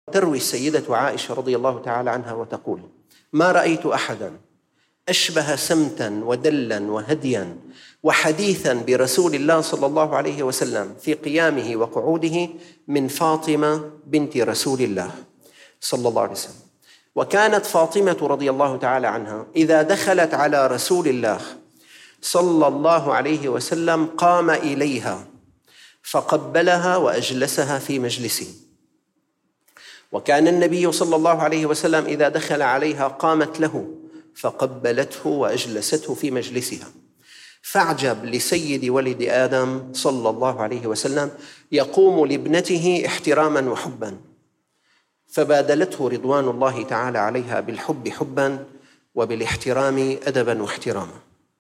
تروي السيدة عائشة رضي الله تعالى عنها وتقول: ما رأيت أحدا أشبه سمتا ودلا وهديا وحديثا برسول الله صلى الله عليه وسلم في قيامه وقعوده من فاطمة بنت رسول الله صلى الله عليه وسلم. وكانت فاطمة رضي الله تعالى عنها إذا دخلت على رسول الله صلى الله عليه وسلم قام إليها فقبلها وأجلسها في مجلسه. وكان النبي صلى الله عليه وسلم إذا دخل عليها قامت له فقبلته وأجلسته في مجلسها. فاعجب لسيد ولد آدم صلى الله عليه وسلم يقوم لابنته احتراما وحبا، فبادلته رضوان الله تعالى عليها بالحب حبا وبالاحترام أدبا واحتراما.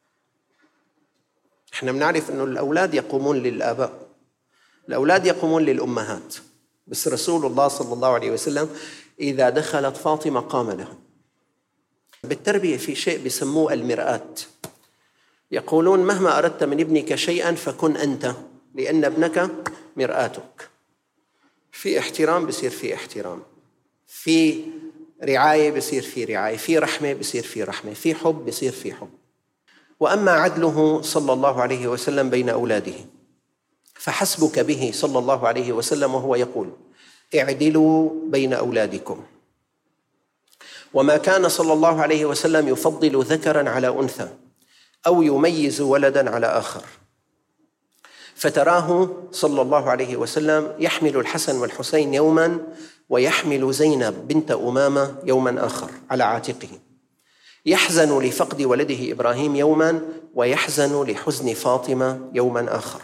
احنا بنعرف أن الأولاد يقومون للآباء، الأولاد يقومون للأمهات، بس رسول الله صلى الله عليه وسلم إذا دخلت فاطمة قام لها. بالتربية في شيء بيسموه المرآة. يقولون: مهما أردت من ابنك شيئا فكن أنت، لأن ابنك مرآتك. في احترام بصير في احترام، في رعاية بصير في رعاية، في رحمة بصير في رحمة، في حب بصير في حب. وأما عدله صلى الله عليه وسلم بين أولاده فحسبك به صلى الله عليه وسلم وهو يقول: اعدلوا بين أولادكم. وما كان صلى الله عليه وسلم يفضل ذكرا على أنثى أو يميز ولدا على آخر، فتراه صلى الله عليه وسلم يحمل الحسن والحسين يوما ويحمل زينب بنت أمامة يوما آخر على عاتقه، يحزن لفقد ولده إبراهيم يوما ويحزن لحزن فاطمة يوما آخر.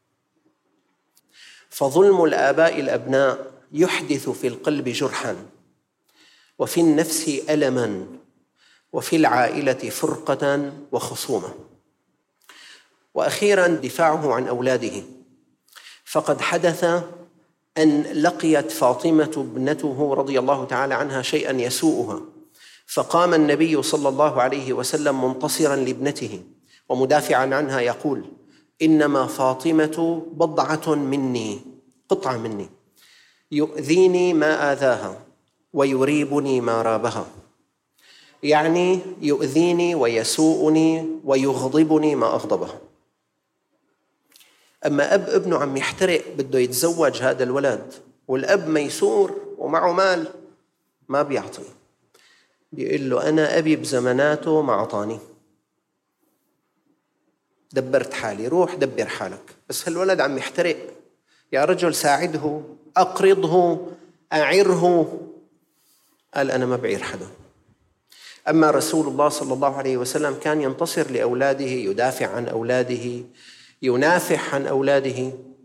فظلم الآباء الأبناء يحدث في القلب جرحا، وفي النفس ألما، وفي العائلة فرقة وخصومة. وأخيرا دفاعه عن أولاده، فقد حدث أن لقيت فاطمة ابنته رضي الله تعالى عنها شيئا يسوءها، فقام النبي صلى الله عليه وسلم منتصرا لابنته ومدافعا عنها يقول: إنما فاطمة بضعة مني، قطعة مني، يؤذيني ما آذاها ويريبني ما رابها. يعني يؤذيني ويسوءني ويغضبني ما أغضبها. أما أب ابنه عم يحترق بده يتزوج هذا الولد، والأب ميسور ومعه مال ما بيعطي، بيقول له: أنا أبي بزماناته ما عطاني، دبرت حالي، روح دبر حالك. بس هالولد عم يحترق، يا رجل ساعده، أقرضه، أعره. قال: أنا ما بعير حدا. أما رسول الله صلى الله عليه وسلم كان ينتصر لأولاده، يدافع عن أولاده، ينافح عن أولاده.